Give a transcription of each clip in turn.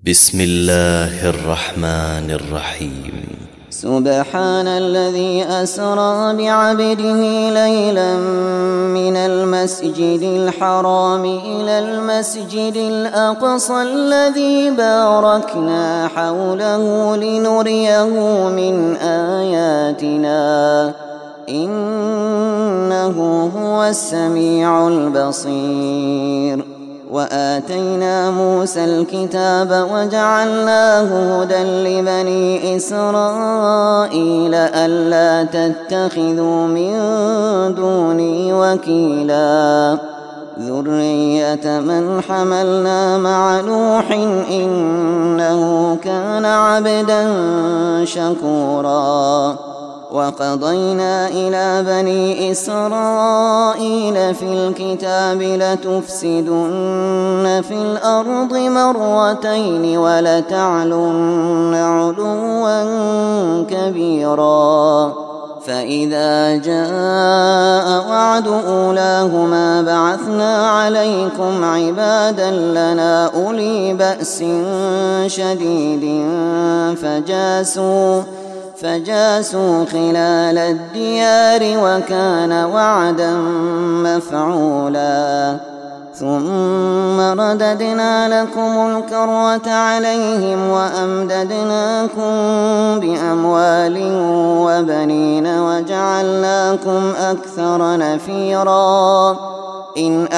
بسم الله الرحمن الرحيم. سبحان الذي أسرى بعبده ليلا من المسجد الحرام إلى المسجد الأقصى الذي باركنا حوله لنريه من آياتنا إنه هو السميع البصير. وآتينا موسى الكتاب وجعلناه هدى لبني إسرائيل ألا تتخذوا من دوني وكيلا ذرية من حملنا مع نوح إنه كان عبدا شكورا. وقضينا إلى بني إسرائيل في الكتاب لتفسدن في الأرض مرتين ولتعلن علوا كبيرا. فإذا جاء وعد أولاهما بعثنا عليكم عبادا لنا أولي بأس شديد فجاسوا خلال الديار وكان وعدا مفعولا. ثم رددنا لكم الكرة عليهم وأمددناكم بأموال وبنين وجعلناكم أكثر نفيرا. إن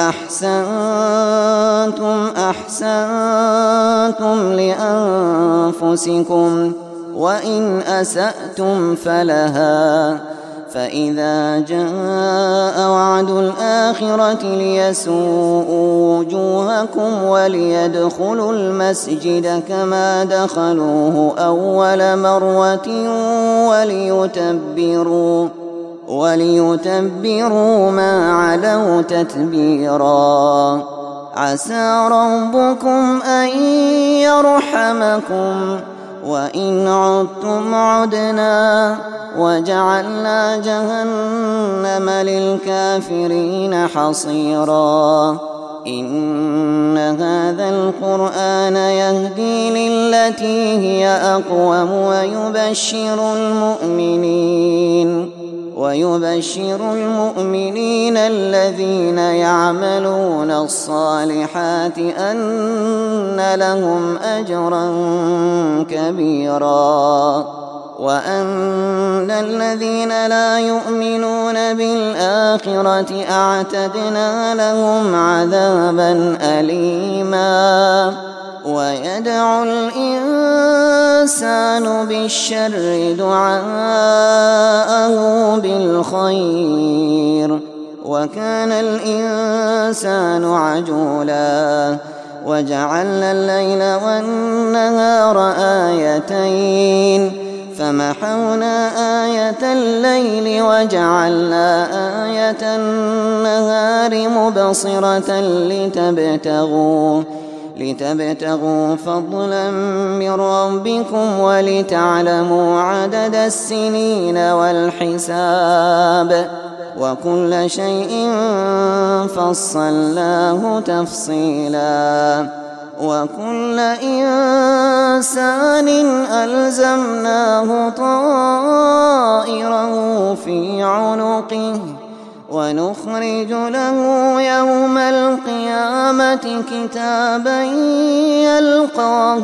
أحسنتم لأنفسكم وإن أسأتم فلها. فإذا جاء وعد الآخرة ليسوءوا وجوهكم وليدخلوا المسجد كما دخلوه أول مرة وليتبروا ما علوا تتبيرا. عسى ربكم أن يرحمكم وإن عدتم عدنا وجعلنا جهنم للكافرين حصيرا. إن هذا القرآن يهدي للتي هي أقوم ويبشر المؤمنين الذين يعملون الصالحات أن لهم أجرا كبيرا. وأن الذين لا يؤمنون بالآخرة أعتدنا لهم عذابا أليما. ويدعو الإنسان بالشر دعاءه بالخير وكان الإنسان عجولا. وجعلنا الليل والنهار آيتين فمحونا آية الليل وجعلنا آية النهار مبصرة لتبتغوا فضلا من ربكم ولتعلموا عدد السنين والحساب وكل شيء فصلناه تفصيلا. وكل إنسان ألزمناه طائره في عنقه ونخرج له يوم القيامة كتابا يلقاه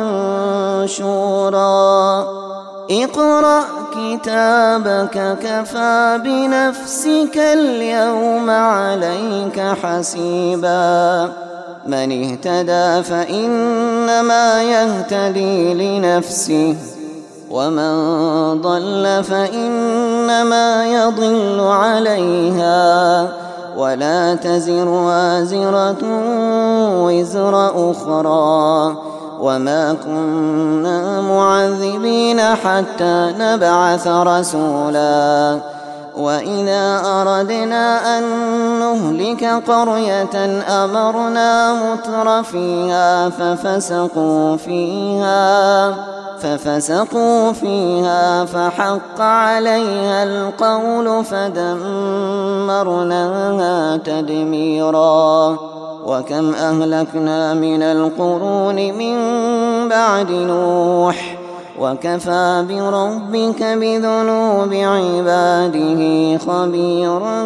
منشورا. اقرأ كتابك كفى بنفسك اليوم عليك حسيبا. من اهتدى فإنما يهتدي لنفسه ومن ضل فإنما يضل عليها ولا تزر وازرة وزر أخرى وما كنا معذبين حتى نبعث رسولا. وإذا أردنا أن نهلك قرية أمرنا مترفيها ففسقوا فيها فحق عليها القول فدمرناها تدميرا. وكم أهلكنا من القرون من بعد نوح وكفى بربك بذنوب عباده خبيرا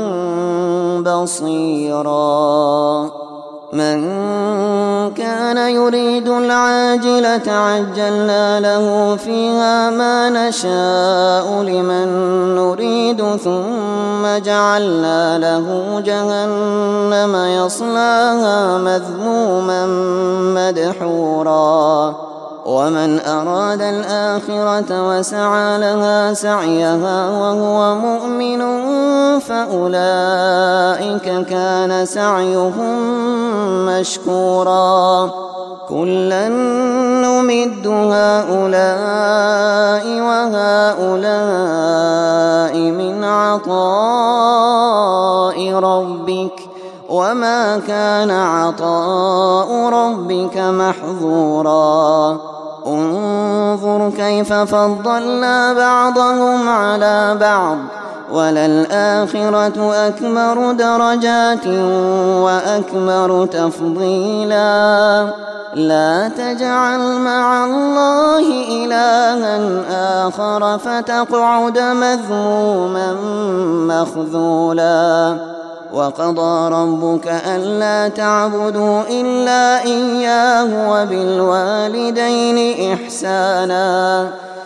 بصيرا من كان يريد العاجلة عجلنا له فيها ما نشاء لمن نريد ثم جعلنا له جهنم يصلاها مذموما مدحورا ومن أراد الآخرة وسعى لها سعيها وهو مؤمن فأولئك كان سعيهم مشكورا كلا نمد هؤلاء وهؤلاء من عطاء ربك وما كان عطاء ربك محظورا انظر كيف فضلنا بعضهم على بعض وللآخرة أكبر درجات وأكبر تفضيلا لا تجعل مع الله إلها آخر فتقعد مذموما مخذولا وقضى ربك ألا تعبدوا إلا إياه وبالوالدين إحسانا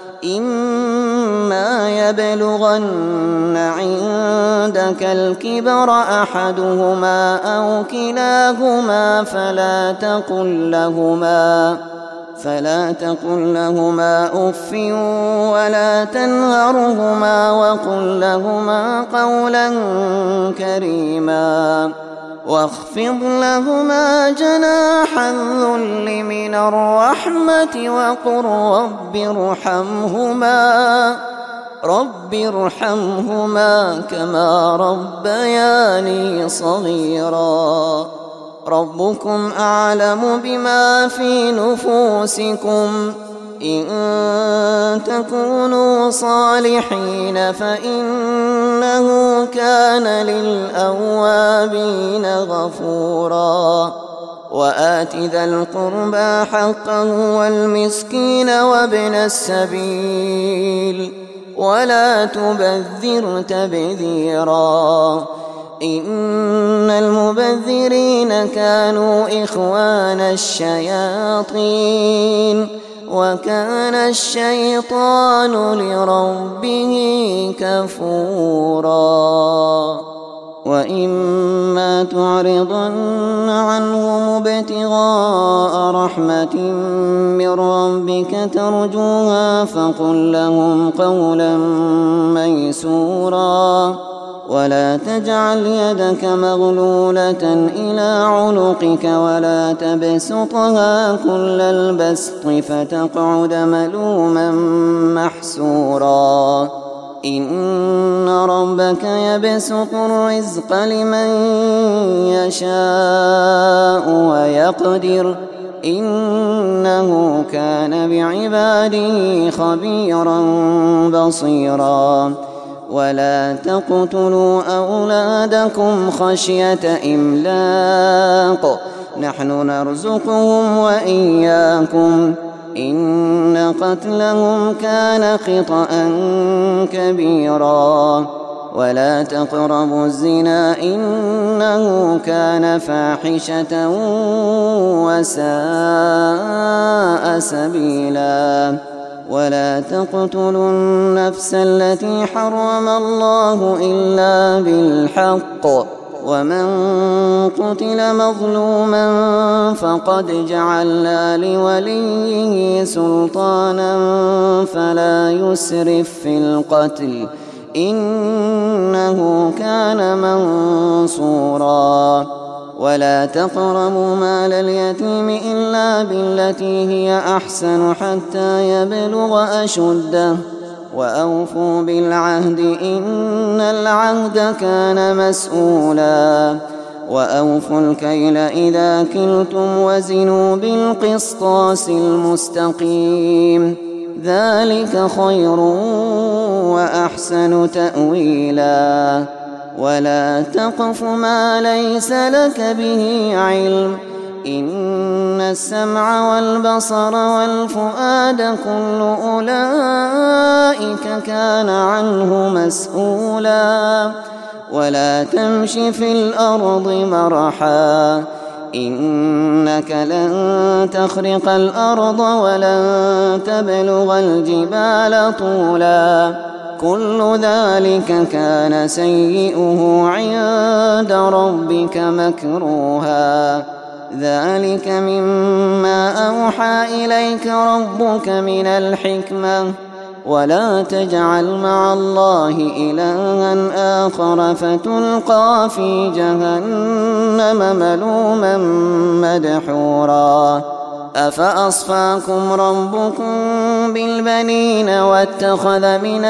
إما يبلغن عندك الكبر أحدهما أو كلاهما فلا تقل لهما أف ولا تنهرهما وقل لهما قولا كريما واخفض لهما جناح الذل من الرحمة وقل رب ارحمهما كما ربياني صغيرا ربكم أعلم بما في نفوسكم إن تكونوا صالحين فإنه كان للأوابين غفورا وآت ذا القربى حقه والمسكين وابن السبيل ولا تبذر تبذيرا إن المبذرين كانوا إخوان الشياطين وكان الشيطان لربه كفورا وإما تعرضن عنهم ابتغاء رحمة من ربك ترجوها فقل لهم قولا ميسورا ولا تجعل يدك مغلولة إلى عنقك ولا تبسطها كل البسط فتقعد ملوما محسورا إن ربك يبسط الرزق لمن يشاء ويقدر إنه كان بعباده خبيرا بصيرا ولا تقتلوا أولادكم خشية إملاق نحن نرزقهم وإياكم إن قتلهم كان خطأ كبيرا ولا تقربوا الزنا إنه كان فاحشة وساء سبيلا ولا تقتلوا النفس التي حرم الله إلا بالحق ومن قتل مظلوما فقد جعلنا لوليه سلطانا فلا يسرف في القتل إنه كان منصورا ولا تقربوا مال اليتيم إلا بالتي هي أحسن حتى يبلغ أشده وأوفوا بالعهد إن العهد كان مسؤولا وأوفوا الكيل إذا كلتم وزنوا بالقسطاس المستقيم ذلك خير وأحسن تأويلا ولا تقف ما ليس لك به علم إن السمع والبصر والفؤاد كل أولئك كان عنه مسؤولا ولا تمش في الأرض مرحا إنك لن تخرق الأرض ولن تبلغ الجبال طولا كل ذلك كان سيئه عند ربك مكروها ذلك مما أوحى إليك ربك من الحكمة ولا تجعل مع الله إلها آخر فتلقى في جهنم ملوما مدحورا أفأصفاكم ربكم بالبنين واتخذ من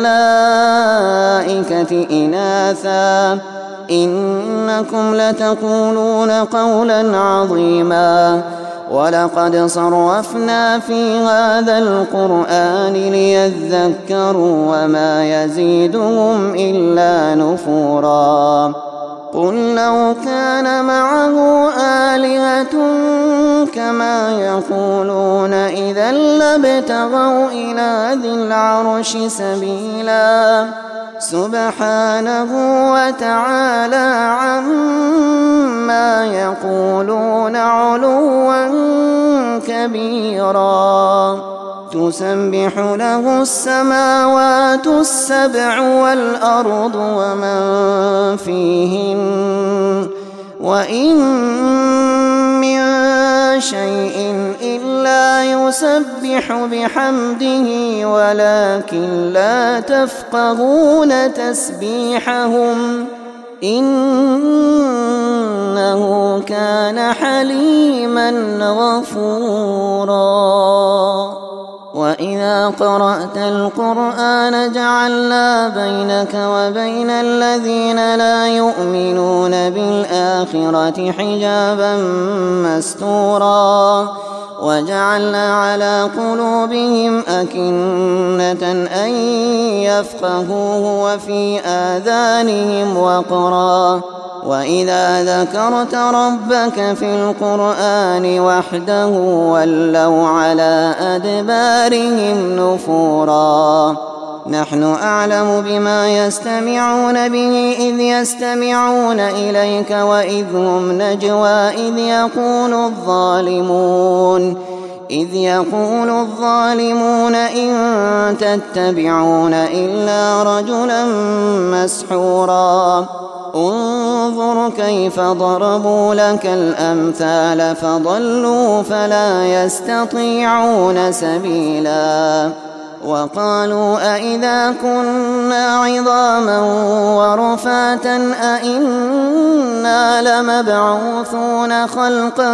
الملائكة إناثا إنكم لتقولون قولا عظيما ولقد صرفنا في هذا القرآن ليذكروا وما يزيدهم إلا نفورا قل لو كان معه آلهة كما يقولون إذا لابتغوا إلى ذي العرش سبيلا سبحانه وتعالى عما يقولون علوا كبيرا تسبح له السماوات السبع والأرض ومن فيهن وإن من شيء إلا يسبح بحمده ولكن لا تفقهون تسبيحهم إنه كان حليما غفورا وإذا قرأت القرآن جعلنا بينك وبين الذين لا يؤمنون بالآخرة حجابا مستورا وجعلنا على قلوبهم أكنة أن يفقهوه وفي آذانهم وقرا وإذا ذكرت ربك في القرآن وحده ولوا على أدبارهم نفورا نحن أعلم بما يستمعون به إذ يستمعون إليك وإذ هم نجوى إذ يقول الظالمون إن تتبعون إلا رجلا مسحورا انظر كيف ضربوا لك الأمثال فضلوا فلا يستطيعون سبيلا وقالوا أئذا كنا عظاما ورفاتا أئنا لمبعوثون خلقا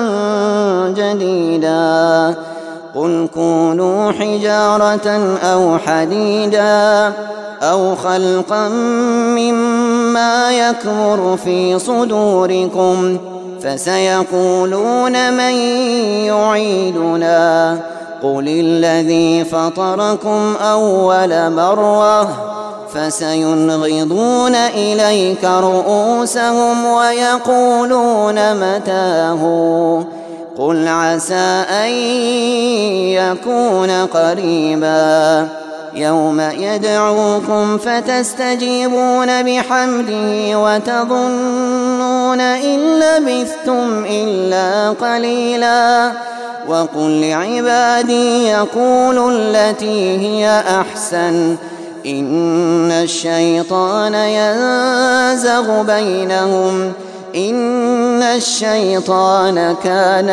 جديدا قل كونوا حجارة أو حديدا أو خلقا مما يكبر في صدوركم فسيقولون من يعيدنا قل الذي فطركم أول مرة فسينغضون إليك رؤوسهم ويقولون متاه قل عسى أن يكون قريبا يوم يدعوكم فتستجيبون بحمده وتظنون إن لبثتم إلا قليلا وقل لعبادي يقولوا التي هي أحسن إن الشيطان ينزغ بينهم إن الشيطان كان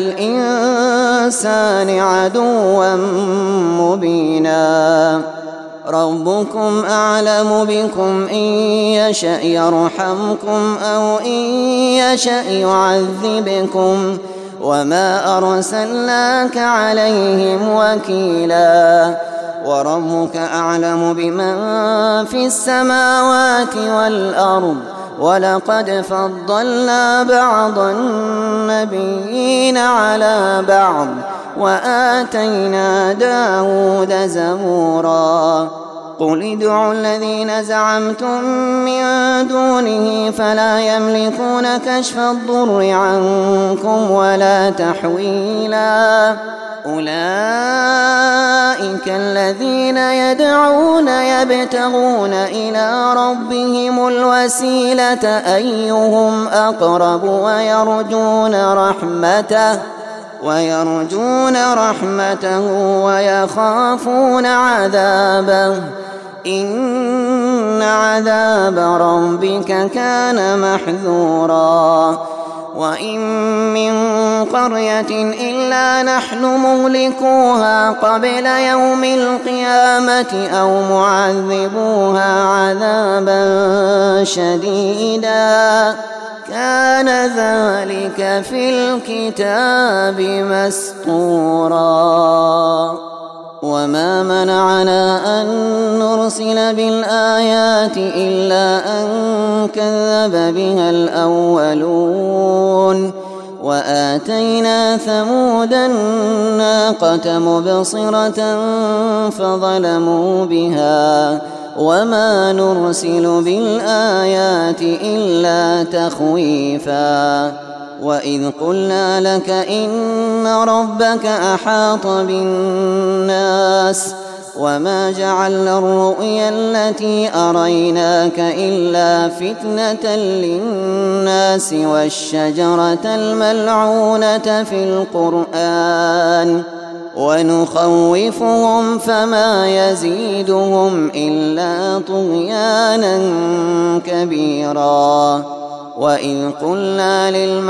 للإنسان عدوا مبينا ربكم أعلم بكم إن يشأ يرحمكم أو إن يشأ يعذبكم وما أرسلناك عليهم وكيلا وربك أعلم بمن في السماوات والأرض ولقد فضلنا بعض النبيين على بعض وآتينا داود زبورا قل ادعوا الذين زعمتم من دونه فلا يملكون كشف الضر عنكم ولا تحويلا أولئك الذين يدعون يبتغون إلى ربهم الوسيلة أيهم أقرب ويرجون رحمته ويخافون عذابه إن عذاب ربك كان محذورا وإن من قرية إلا نحن مهلكوها قبل يوم القيامة أو معذبوها عذابا شديدا كان ذلك في الكتاب مسطورا وما منعنا أن نرسل بالآيات إلا أن كذب بها الأولون وآتينا ثمود الناقة مبصرة فظلموا بها وما نرسل بالآيات إلا تخويفا وإذ قلنا لك إن ربك أحاط بالناس وما جعلنا الرؤيا التي أريناك إلا فتنة للناس والشجرة الملعونة في القرآن ونخوفهم فما يزيدهم إلا طغيانا كبيرا وإذ قلنا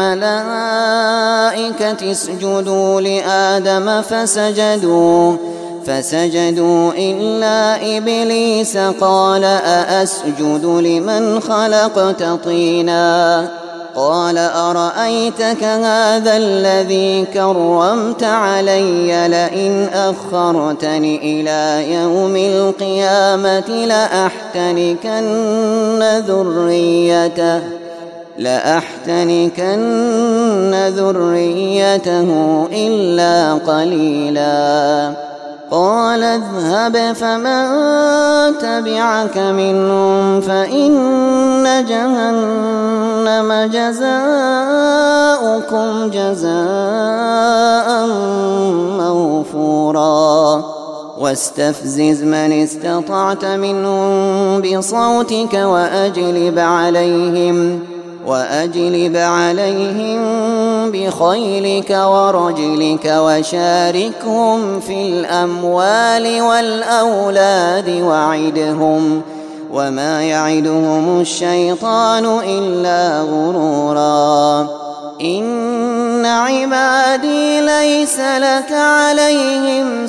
للملائكة اسجدوا لآدم فسجدوا إلا إبليس قال أأسجد لمن خلقت طينا قال أرأيتك هذا الذي كرمت علي لئن أخرتني إلى يوم القيامة لأحتنكن ذريته إلا قليلا قال اذهب فمن تبعك منهم فإن جهنم جزاؤكم جزاء موفورا واستفزز من استطعت منهم بصوتك وأجلب عليهم بخيلك ورجلك وشاركهم في الأموال والأولاد وعدهم وما يعدهم الشيطان إلا غرورا إن عبادي ليس لك عليهم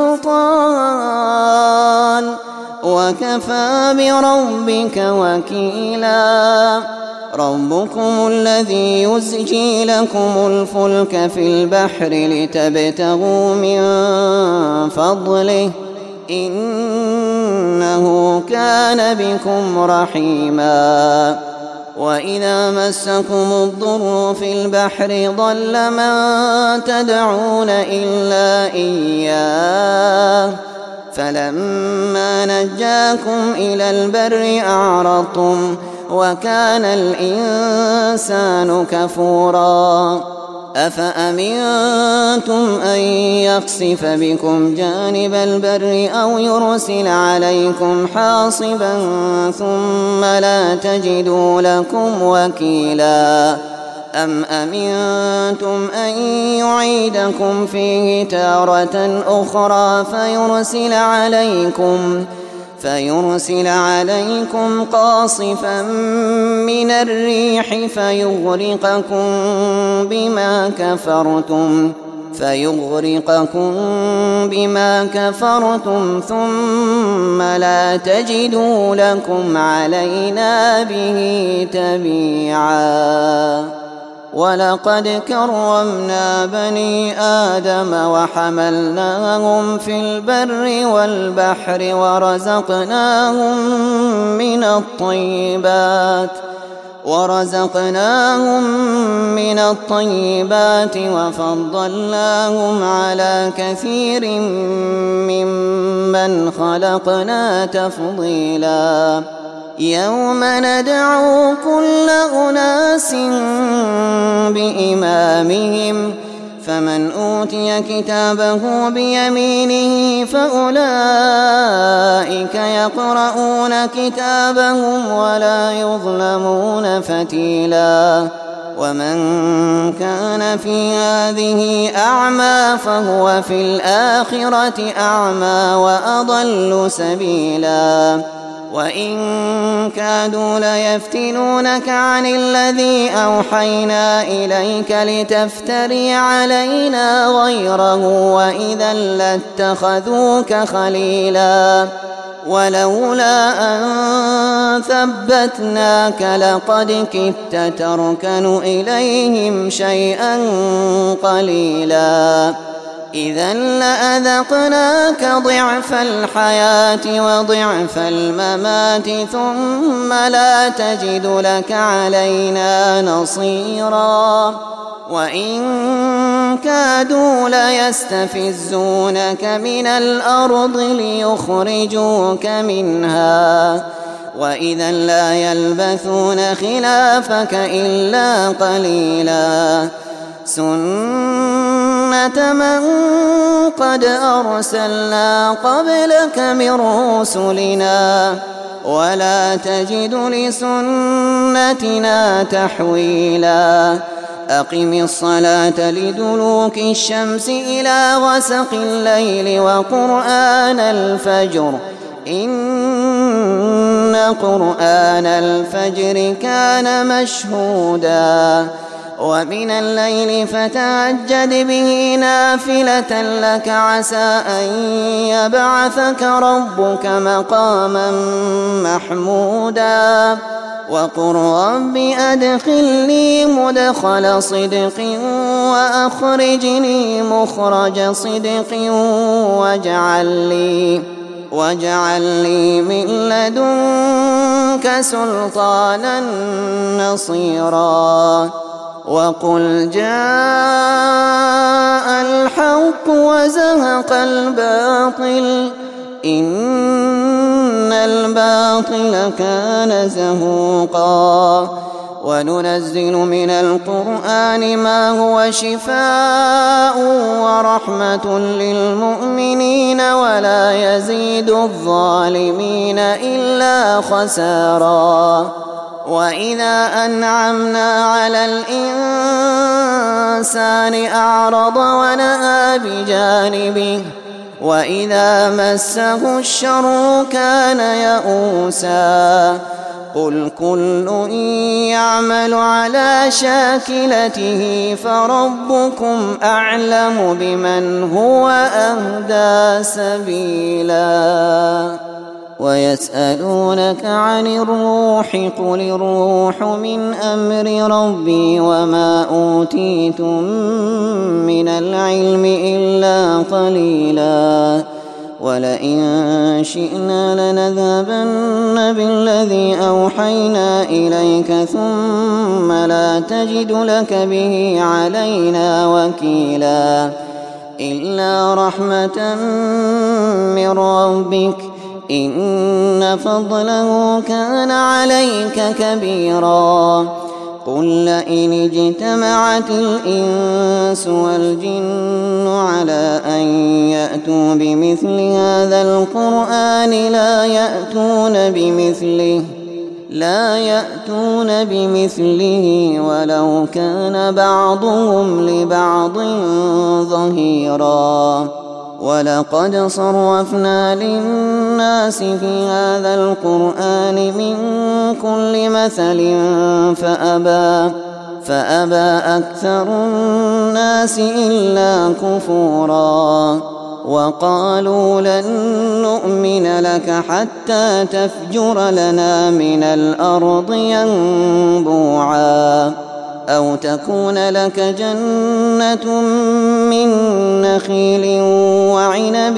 سلطان وكفى بربك وكيلا ربكم الذي يزجي لكم الفلك في البحر لتبتغوا من فضله إنه كان بكم رحيما وإذا مسكم الضر في البحر ضل من تدعون إلا إياه فلما نجاكم إلى البر أعرضتم وكان الإنسان كفورا أفأمنتم أن يخسف بكم جانب البر أو يرسل عليكم حاصبا ثم لا تجدوا لكم وكيلا أم أمنتم أن يعيدكم فيه تارة أخرى فيرسل عليكم قاصفا من الريح فيغرقكم بما كفرتم ثم لا تجدوا لكم علينا به تبيعا ولقد كرمنا بني آدم وحملناهم في البر والبحر ورزقناهم من الطيبات وفضلناهم على كثير ممن خلقنا تفضيلا يوم ندعو كل أناس بإمامهم فمن أوتي كتابه بيمينه فأولئك يقرؤون كتابهم ولا يظلمون فتيلا ومن كان في هذه أعمى فهو في الآخرة أعمى وأضل سبيلا وإن كادوا ليفتنونك عن الذي أوحينا إليك لتفتري علينا غيره وإذا لاتخذوك خليلا ولولا أن ثبتناك لقد كدت تركن إليهم شيئا قليلا إذا لأذقناك ضعف الحياة وضعف الممات ثم لا تجد لك علينا نصيرا وإن كادوا ليستفزونك من الأرض ليخرجوك منها وإذا لا يلبثون خلافك إلا قليلا سنة من قد أرسلنا قبلك من رسلنا ولا تجد لسنتنا تحويلا أقم الصلاة لدلوك الشمس إلى غسق الليل وقرآن الفجر إن قرآن الفجر كان مشهودا ومن الليل فتهجد به نافلة لك عسى أن يبعثك ربك مقاما محمودا وقل رب أدخلني مدخل صدق وأخرجني مخرج صدق واجعل لي من لدنك سلطانا نصيرا وقل جاء الحق وزهق الباطل إن الباطل كان زهوقا وننزل من القرآن ما هو شفاء ورحمة للمؤمنين ولا يزيد الظالمين إلا خسارا وإذا أنعمنا على الإنسان أعرض ونأى بجانبه وإذا مسه الشر كان يئوسا قل كل يعمل على شاكلته فربكم أعلم بمن هو أهدى سبيلا ويسألونك عن الروح قل الروح من أمر ربي وما أوتيتم من العلم إلا قليلا ولئن شئنا لنذهبن بالذي أوحينا إليك ثم لا تجد لك به علينا وكيلا إلا رحمة من ربك إن فضله كان عليك كبيرا قل لئن اجتمعت الإنس والجن على أن يأتوا بمثل هذا القرآن لا يأتون بمثله ولو كان بعضهم لبعض ظهيرا ولقد صرفنا للناس في هذا القرآن من كل مثل فأبى أكثر الناس إلا كفورا وقالوا لن نؤمن لك حتى تفجر لنا من الأرض ينبوعا أو تكون لك جنة من نخيل وعنب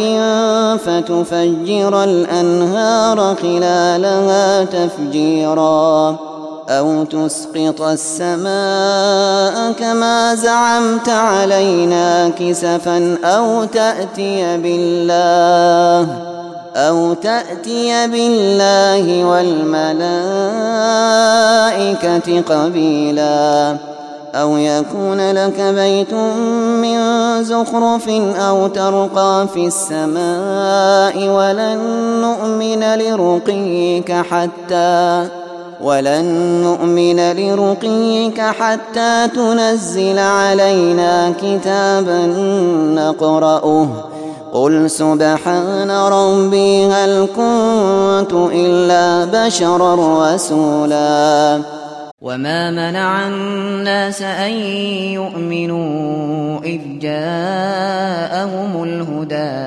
فتفجر الأنهار خلالها تفجيرا أو تسقط السماء كما زعمت علينا كسفا أو تأتي بالله والملائكة قبيلا أو يكون لك بيت من زخرف أو ترقى في السماء ولن نؤمن لرقيك حتى تنزل علينا كتابا نقرأه قل سبحان ربي هل كنت إلا بشرا رسولا وما منع الناس أن يؤمنوا إذ جاءهم الهدى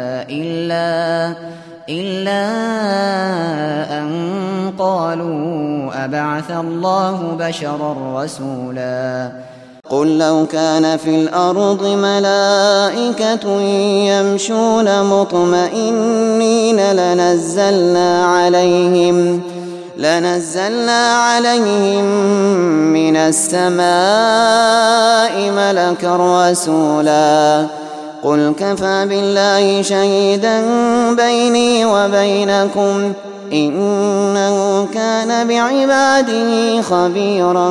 إلا أن قالوا أبعث الله بشرا رسولا قل لو كان في الأرض ملائكة يمشون مطمئنين لنزلنا عليهم من السماء ملكا رسولا قل كفى بالله شهيدا بيني وبينكم إنه كان بعباده خبيرا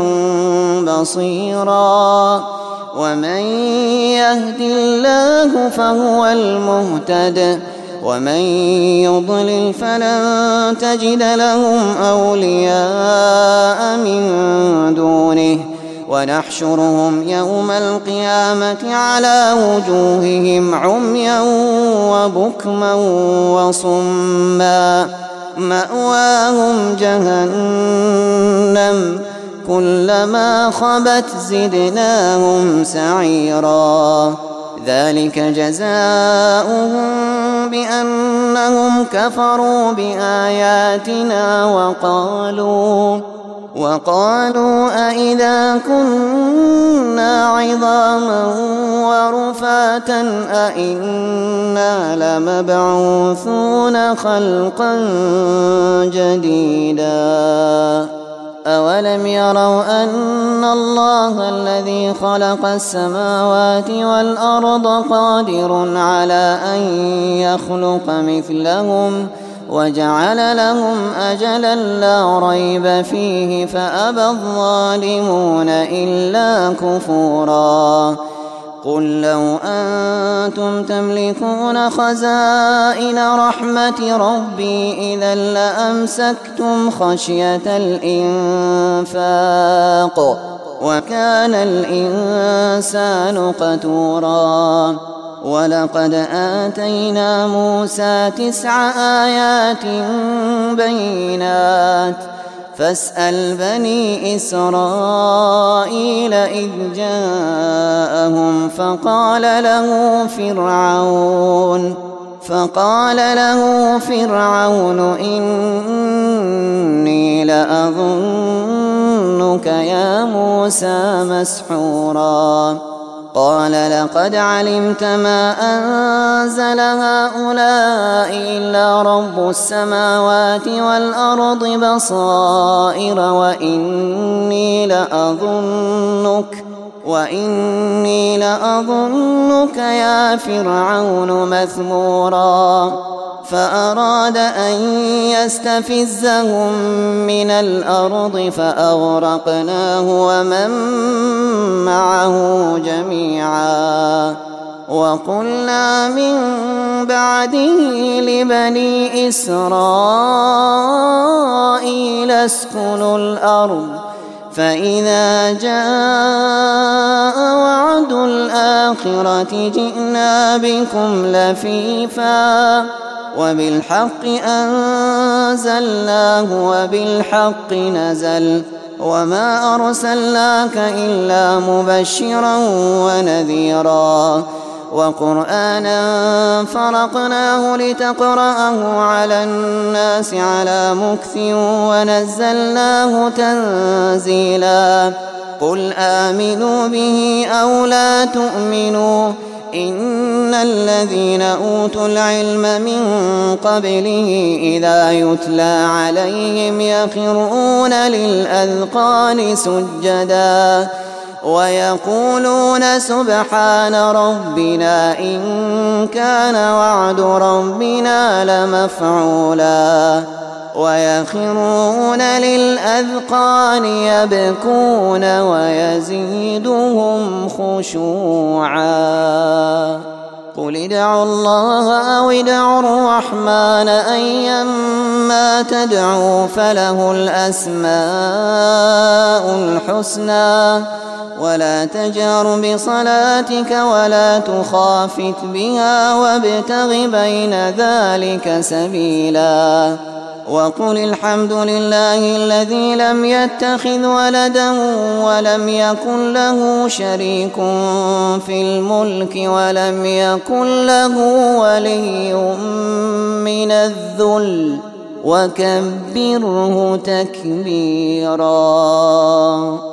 بصيرا ومن يهد الله فهو المهتد ومن يضلل فلن تجد لهم أولياء من دونه ونحشرهم يوم القيامة على وجوههم عميا وبكما وصما مأواهم جهنم كلما خبت زدناهم سعيرا ذلك جزاؤهم بأنهم كفروا بآياتنا وقالوا أئذا كنا عظاما ورفاتا أئنا لمبعوثون خلقا جديدا أولم يروا أن الله الذي خلق السماوات والأرض قادر على أن يخلق مثلهم وجعل لهم أجلا لا ريب فيه فأبى الظالمون إلا كفورا قل لو أنتم تملكون خزائن رحمة ربي إذا لأمسكتم خشية الإنفاق وكان الإنسان قتورا ولقد آتينا موسى 9 آيات بينات فاسأل بني إسرائيل إذ جاءهم فقال له فرعون إني لأظنك يا موسى مسحورا قال لقد علمت ما أنزل هؤلاء إلا رب السماوات والأرض بصائر وإني لأظنك يا فرعون مثمورا فأراد أن يستفزهم من الأرض فأغرقناه ومن معه جميعا وقلنا من بعده لبني إسرائيل اسكنوا الأرض فإذا جاء وعد الآخرة جئنا بكم لفيفا وبالحق أنزلناه وبالحق نزل وما أرسلناك إلا مبشرا ونذيرا وقرآنا فرقناه لتقرأه على الناس على مكث ونزلناه تنزيلا قل آمنوا به أو لا تؤمنوا إن الذين أوتوا العلم من قبله إذا يتلى عليهم يخرون للأذقان سجدا ويقولون سبحان ربنا إن كان وعد ربنا لمفعولا ويخرون للأذقان يبكون ويزيدهم خشوعا قل ادعوا الله أو ادعوا الرحمن أيما تدعوا فله الأسماء الحسنى ولا تجهر بصلاتك ولا تخافت بها وابتغ بين ذلك سبيلا وقل الحمد لله الذي لم يتخذ ولدا ولم يكن له شريك في الملك ولم يكن له ولي من الذل وكبره تكبيرا.